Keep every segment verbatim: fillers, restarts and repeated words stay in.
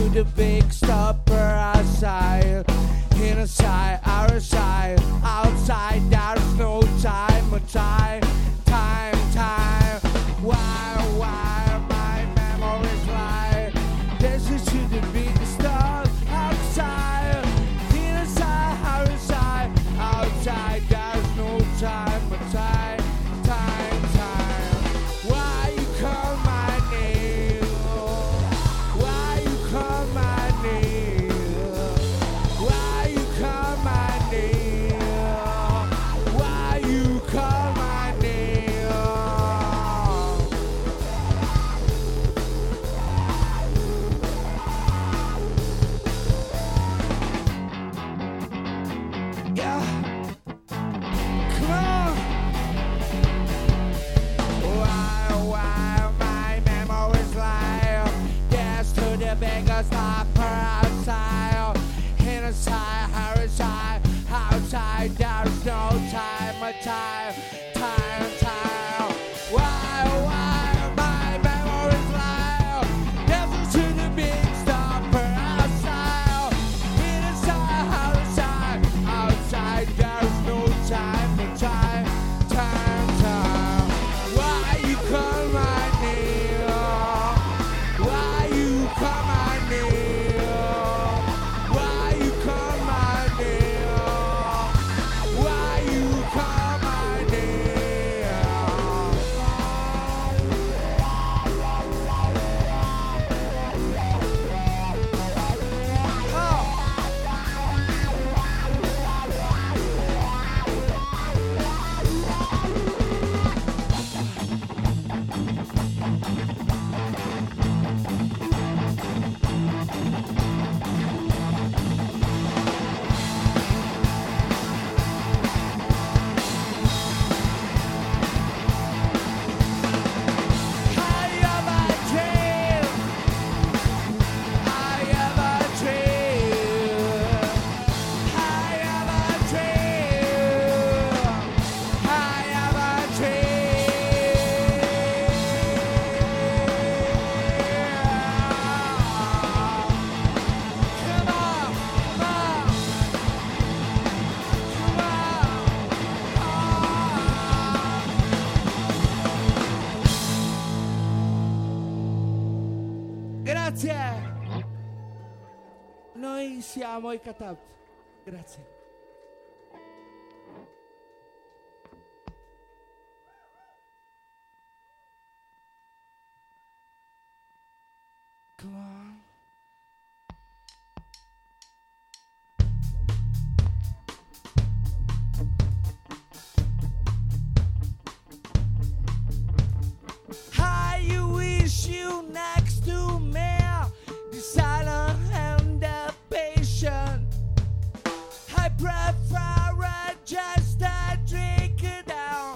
the big stopper outside. Inside, outside, outside, there's no time, time, time, time. Why, why, my memories lie? This is to the big stuff outside. Inside, outside, outside, there's no time, time, time, time. Why you call my name? Why you call my name? Why you call my name? Why you call my name? Yeah. Come on. Why, why my memories lie? Yes, to the biggest stopper outside. Inside, outside, outside, there's no time, time, time, time. Why, why my memories lie? Yes, to the big stopper outside. Inside, outside, outside, there's no time, time, time, time. Why you call my name? Why you call my name? Why you call my name? Why you call my name? Oh. I have a dream. I have a dream. I have a dream. I have a dream. Come on, come on, come on. Grazie. Noi siamo i Cut Up. Grazie. Come on. I wish you next to me, the silent and the patient. I prefer it just a drink it down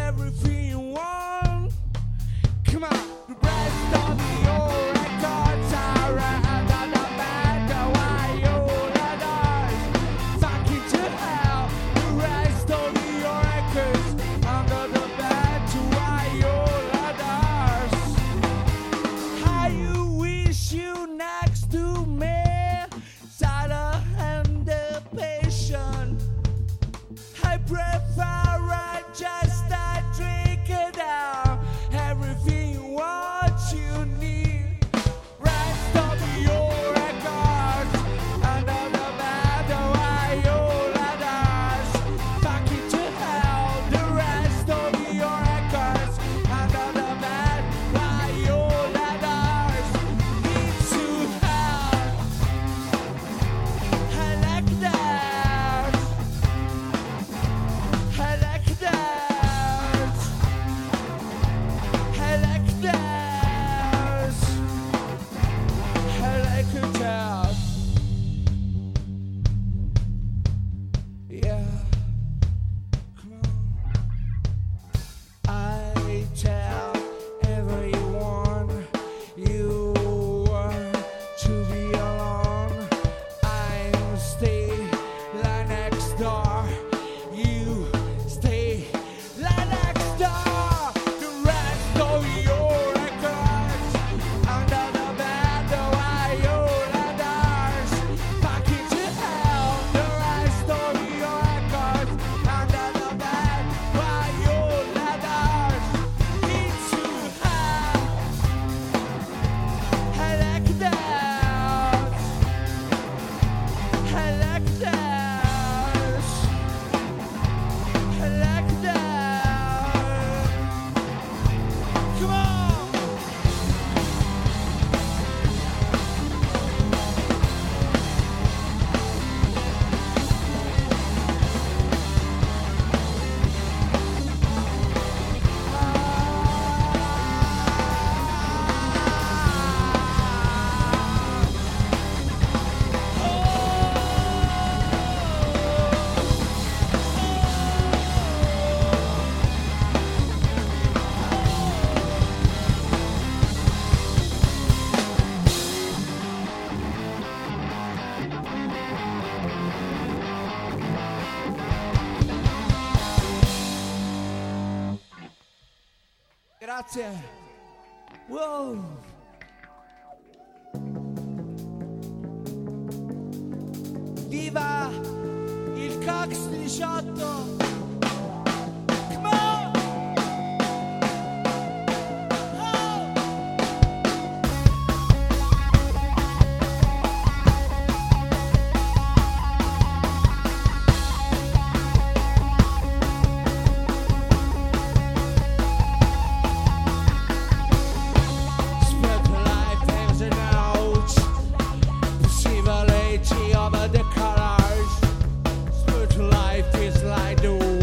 everything you want. Come on, the rest of your records Grazie. Wow. Viva il Cox diciotto. Come on. Oh. Spiritual life hangs a note. Perceive a lady of the colors. Spiritual life is like the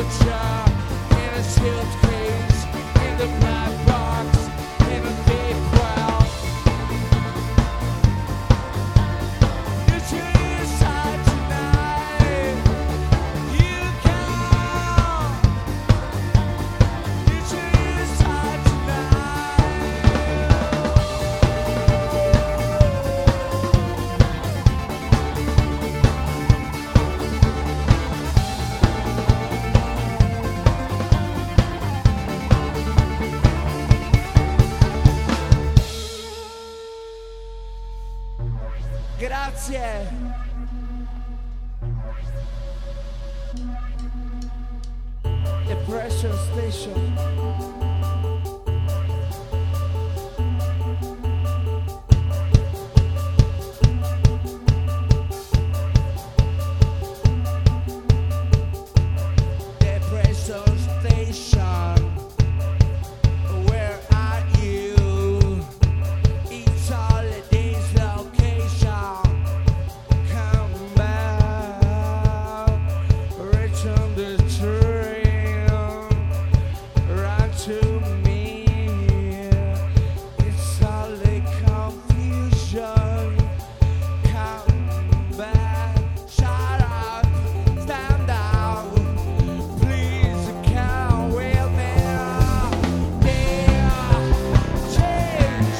future in a suitcase, in the black box, in a big crowd. You choose side tonight. You can. You choose side tonight. Grazie. Depression Station. Depression Station. Where are you? It's holidays location. Come back, return the train, run to me. It's all a confusion. Come back, shut up, stand down. Please come with me. Dear, change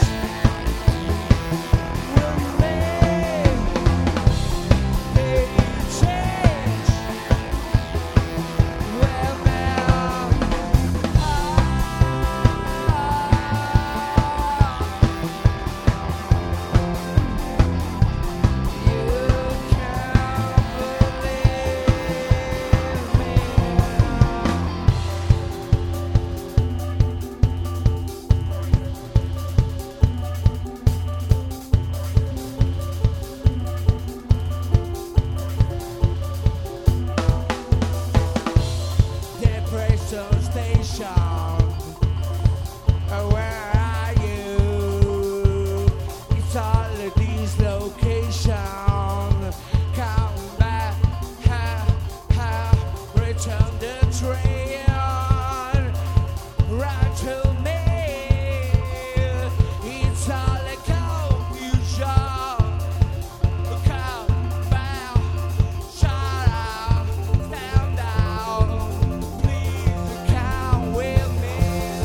with me. They change with me. You can't Depression Station. Where are you? It's all of these locations. Come back, ha, ha, return the train. Run to me. It's all a confusion. Come back, shut up, stand down. Please come with me.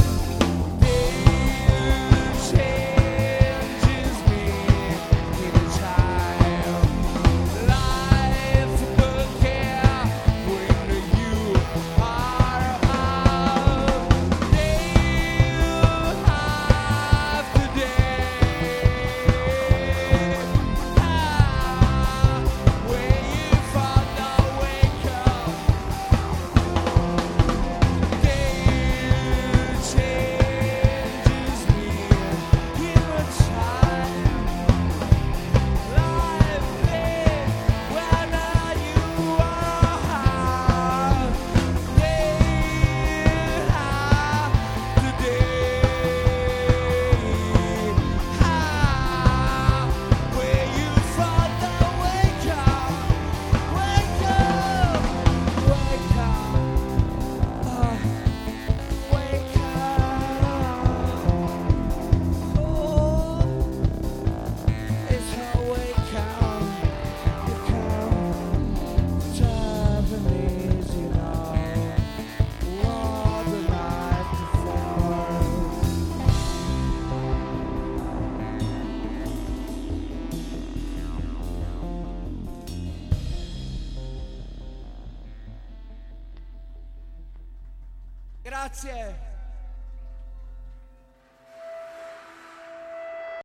This changes me in a time. Life will care when you are out. They have today. Ah, when you finally wake up. They changes me in a time. Life is when you are. They have today. Ah, when you finally wake up, wake up, wake up. Ah. Wake up, oh, it's a wake up, you come, Japanese, you know, what the night before. Grazie.